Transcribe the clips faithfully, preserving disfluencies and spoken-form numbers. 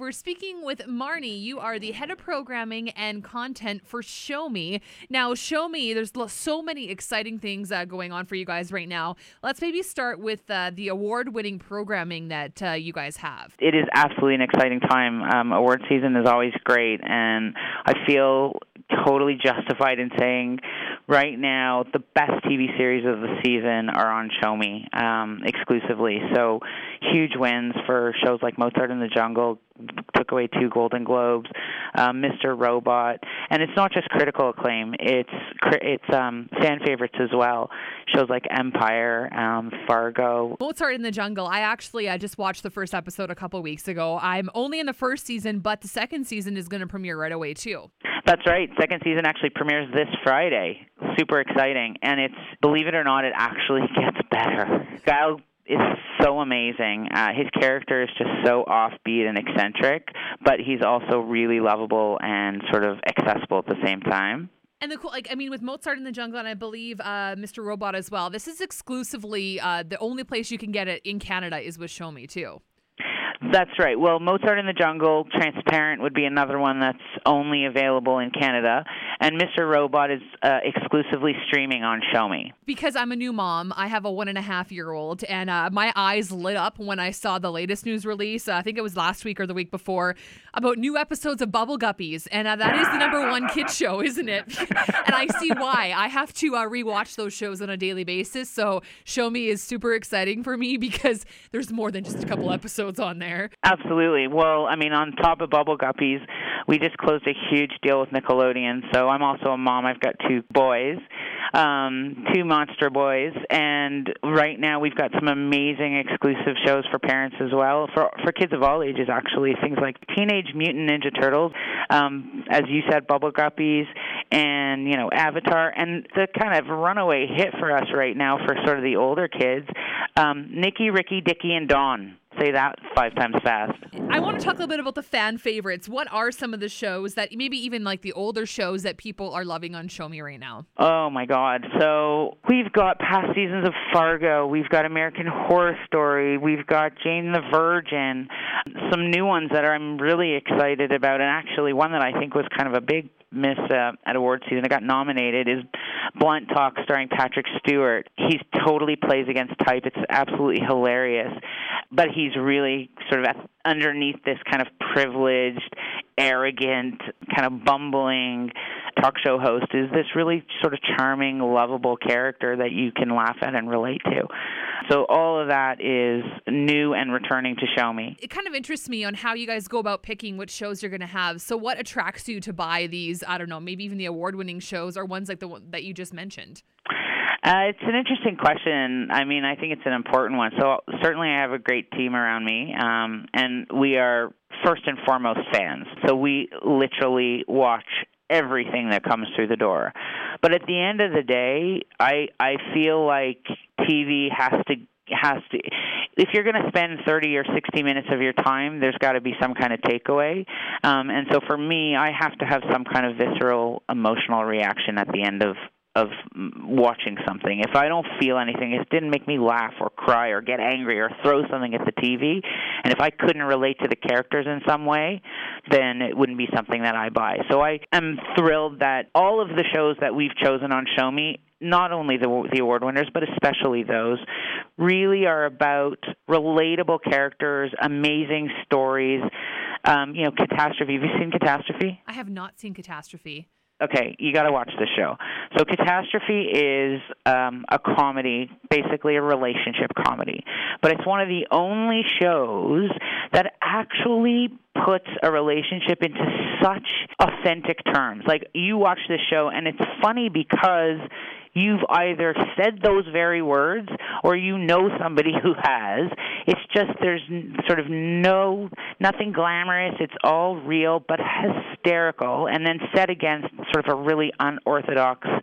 we're speaking with Marnie. You are the head of programming and content for Show Me. Now, Show Me, there's so many exciting things uh, going on for you guys right now. Let's maybe start with uh, the award-winning programming that uh, you guys have. It is absolutely an exciting time. Um, award season is always great, and I feel totally justified in saying right now the best T V series of the season are on Show Me um, exclusively. So huge wins for shows like Mozart in the Jungle, took away two Golden Globes, um, Mister Robot, and it's not just critical acclaim, it's it's um, fan favorites as well. Shows like Empire, um, Fargo. Mozart in the Jungle, I actually I just watched the first episode a couple weeks ago. I'm only in the first season, but the second season is going to premiere right away too. That's right. Second season actually premieres this Friday. Super exciting. And it's, believe it or not, it actually gets better. Guile is so amazing. Uh, his character is just so offbeat and eccentric, but he's also really lovable and sort of accessible at the same time. And the cool, like, I mean, with Mozart in the Jungle, and I believe uh, Mister Robot as well, this is exclusively, uh, the only place you can get it in Canada is with Show Me too. That's right. Well, Mozart in the Jungle, Transparent would be another one that's only available in Canada. And Mister Robot is uh, exclusively streaming on Show Me. Because I'm a new mom, I have a one and a half year old, and uh, my eyes lit up when I saw the latest news release. Uh, I think it was last week or the week before, about new episodes of Bubble Guppies. And uh, that is the number one kids show, isn't it? And I see why. I have to uh, rewatch those shows on a daily basis. So Show Me is super exciting for me because there's more than just a couple episodes on there. Absolutely. Well, I mean, on top of Bubble Guppies, we just closed a huge deal with Nickelodeon. So I'm also a mom. I've got two boys, um, two monster boys. And right now we've got some amazing exclusive shows for parents as well, for for kids of all ages, actually. Things like Teenage Mutant Ninja Turtles, um, as you said, Bubble Guppies, and, you know, Avatar. And the kind of runaway hit for us right now for sort of the older kids, um, Nikki, Ricky, Dickie, and Dawn. Say that five times fast. I want to talk a little bit about the fan favorites. What are some of the shows that maybe even like the older shows that people are loving on Show Me right now? Oh, my God. So we've got past seasons of Fargo. We've got American Horror Story. We've got Jane the Virgin. Some new ones that I'm really excited about, and actually one that I think was kind of a big miss uh, at award season that got nominated is Blunt Talk starring Patrick Stewart. He totally plays against type. It's absolutely hilarious. But he's really sort of at, underneath this kind of privileged, arrogant, kind of bumbling talk show host is this really sort of charming, lovable character that you can laugh at and relate to. So all of that is new and returning to Show Me. It kind of interests me on how you guys go about picking which shows you're going to have. So what attracts you to buy these, I don't know, maybe even the award-winning shows or ones like the one that you just mentioned? Uh, it's an interesting question. I mean, I think it's an important one. So certainly I have a great team around me, um, and we are first and foremost fans. So we literally watch everything that comes through the door. But at the end of the day, I I feel like T V has to has to if you're going to spend thirty or sixty minutes of your time, there's got to be some kind of takeaway. Um, and so for me, I have to have some kind of visceral emotional reaction at the end of of watching something. If I don't feel anything, if it didn't make me laugh or cry or get angry or throw something at the T V, and if I couldn't relate to the characters in some way, then it wouldn't be something that I buy. So I am thrilled that all of the shows that we've chosen on Show Me, not only the, the award winners, but especially those, really are about relatable characters, amazing stories. Um, you know, Catastrophe. Have you seen Catastrophe? I have not seen Catastrophe. Okay, you got to watch the show. So Catastrophe is um, a comedy, basically a relationship comedy. But it's one of the only shows that actually puts a relationship into such authentic terms. Like, you watch this show, and it's funny because you've either said those very words or you know somebody who has. It's just there's sort of no, nothing glamorous. It's all real but hysterical, and then set against sort of a really unorthodox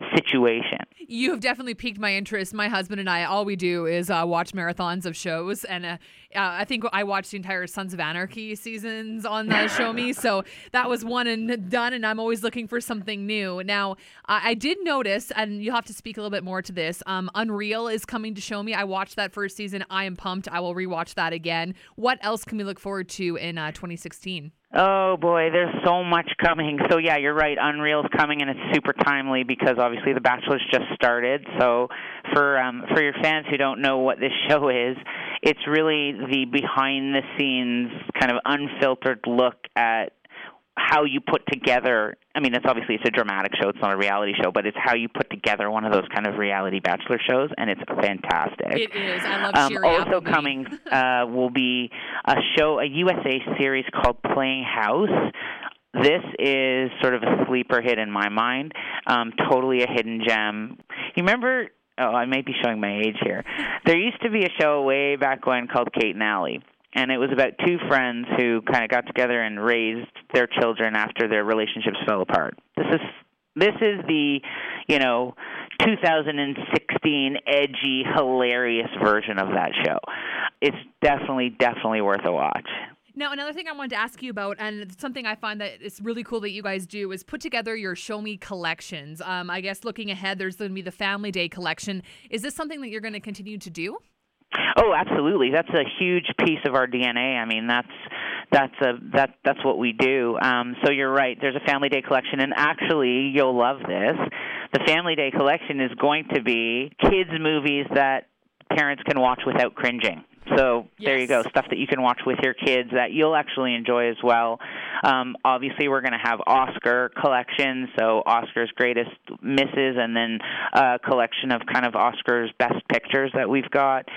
situation. You have definitely piqued my interest. My husband and I, all we do is uh, watch marathons of shows. And uh, uh, I think I watched the entire Sons of Anarchy seasons on the Show Me. So that was one and done. And I'm always looking for something new. Now, uh, I did notice, and you'll have to speak a little bit more to this, um, Unreal is coming to Show Me. I watched that first season. I am pumped. I will rewatch that again. What else can we look forward to in uh, twenty sixteen? Oh, boy, there's so much coming. So, yeah, you're right. Unreal's coming, and it's super timely because, obviously, The Bachelor's just started. So for um, for your fans who don't know what this show is, it's really the behind-the-scenes kind of unfiltered look at how you put together, I mean, it's obviously it's a dramatic show, it's not a reality show, but it's how you put together one of those kind of reality Bachelor shows, and it's fantastic. It is. I love um, Sherry Also Appleby. coming uh, will be a show, a U S A series called Playing House. This is sort of a sleeper hit in my mind, um, totally a hidden gem. You remember, oh, I may be showing my age here. There used to be a show way back when called Kate and Allie. And it was about two friends who kind of got together and raised their children after their relationships fell apart. This is this is the, you know, two thousand sixteen edgy, hilarious version of that show. It's definitely, definitely worth a watch. Now, another thing I wanted to ask you about, and it's something I find that is really cool that you guys do, is put together your Show Me collections. Um, I guess looking ahead, there's going to be the Family Day collection. Is this something that you're going to continue to do? Oh, absolutely. That's a huge piece of our D N A. I mean, that's that's a that that's what we do. Um, so you're right. There's a Family Day collection, and actually, you'll love this. The Family Day collection is going to be kids' movies that parents can watch without cringing. So yes. There you go, stuff that you can watch with your kids that you'll actually enjoy as well. Um, obviously, we're going to have Oscar collections, so Oscar's greatest misses, and then a collection of kind of Oscar's best pictures that we've got.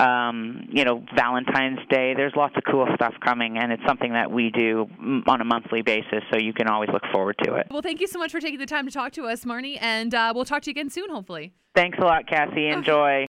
Um, you know, Valentine's Day, there's lots of cool stuff coming, and it's something that we do on a monthly basis, so you can always look forward to it. Well, thank you so much for taking the time to talk to us, Marnie, and uh, we'll talk to you again soon, hopefully. Thanks a lot, Cassie. Enjoy.